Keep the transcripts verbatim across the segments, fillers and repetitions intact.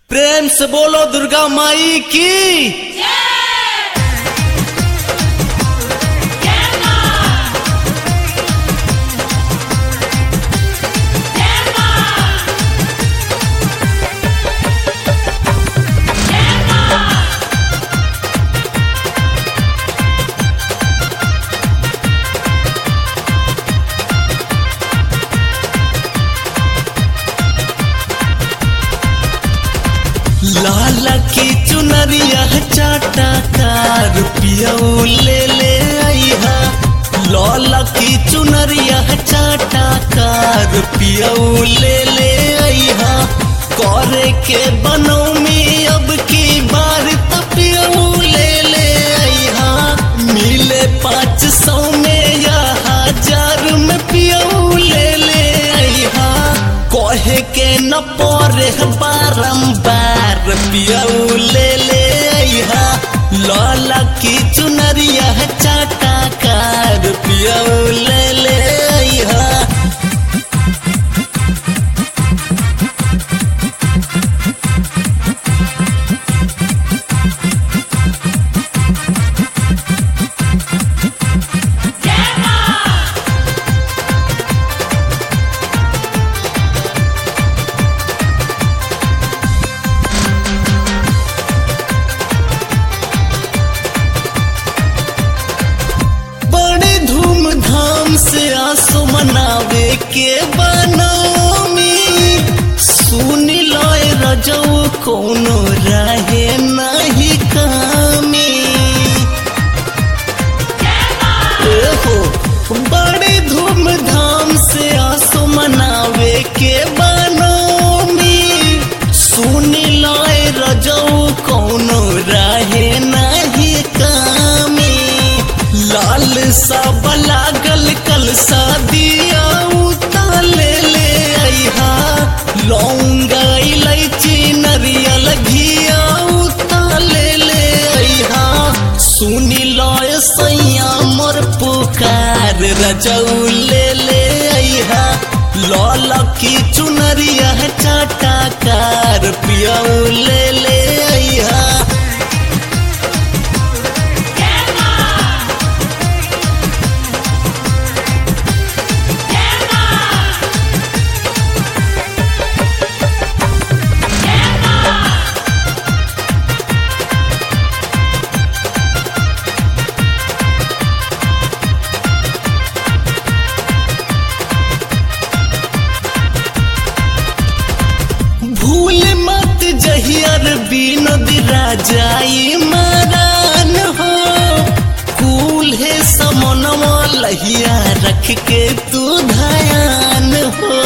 प्रेम से बोलो दुर्गा माई की। लाला की चुनरिया चाटा कार पियाऊ ले ले आई हा। लाला की चुनरिया चाटा कार पियाऊ ले ले आई हा। करे के बनो में अब की बार तपियाऊ ले ले आई हा। मिले पाँच सौ में या हजार में पियाऊ ले ले आई हा। कहे के न परे बारंबार पियाऊ ले ले आई हा। लाला की चुनरिया चाटा कार पियाऊ ले ले आई हा। से आसो मनावे के बनोमी सुन लोए रजऊ कोनो रहे नहीं कामी। हो बड़े धूमधाम से आसो मनावे के बनोमी सुन लोए रजऊ कोनो रहे नहीं कामी। लाल सा लागल कल शादिया उता ले ले आई हा। लौंगा इलायची नरियल घिया उता ले ले आई हा। सुनी लय सैया मोर पुकार रजऊ ले ले आई हा। लाला की चुनरिया चाटा कार पियाऊ ले ले आई हा। भूल मत जहियर विनोद राजाई मरान हो। कूल है समनवा लहिया रख के तू ध्यान हो।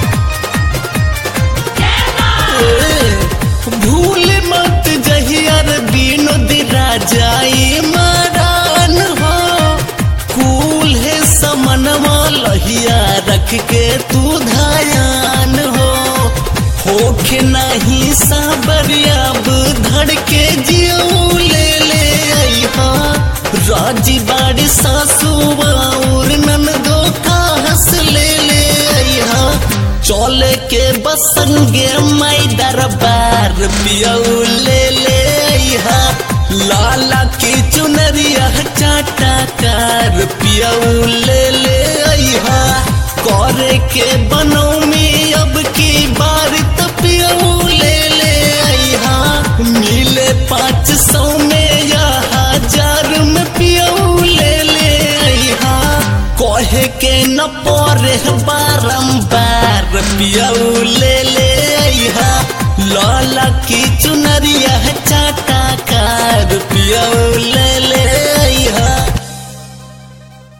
भूल मत जहियर विनोद राजाई मरान हो। कूल है समनवा लहिया रख के तू ध्यान हो। होके नहीं साबरियाब धड़के जियो ले ले आई हा। राजी बाड़ी सासू और ननदो का हंस ले ले आई हा। चौले के बसंगे माई दरबार पियाऊ ले ले आई हा। लाला की चुनरिया चाटा कार पियाऊ ले ले आई हा। करे के बनो में अब की बार तपियाऊ ले ले आई हा। मिले पाँच सौ में या हजार में पियाऊ ले ले आई हा। कहे के न परे बारंबार पियाऊ ले ले आई हा। लाला की चुनरिया चाटा कार पियाऊ ले